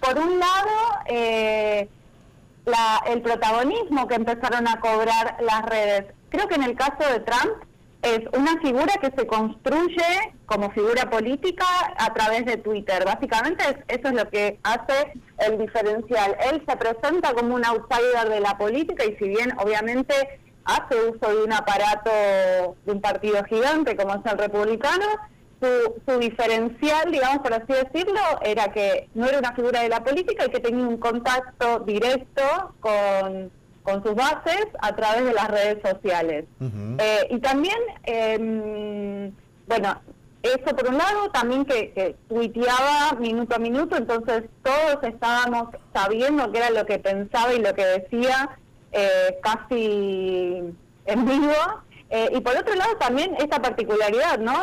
por un lado, el protagonismo que empezaron a cobrar las redes. Creo que en el caso de Trump es una figura que se construye como figura política a través de Twitter. Básicamente eso es lo que hace el diferencial. Él se presenta como un outsider de la política y si bien obviamente hace uso de un aparato de un partido gigante como es el republicano, su diferencial, digamos por así decirlo, era que no era una figura de la política y que tenía un contacto directo con sus bases a través de las redes sociales. Y también, bueno, eso por un lado, también que tuiteaba minuto a minuto, entonces todos estábamos sabiendo qué era lo que pensaba y lo que decía casi en vivo. Y por otro lado también esta particularidad, ¿no?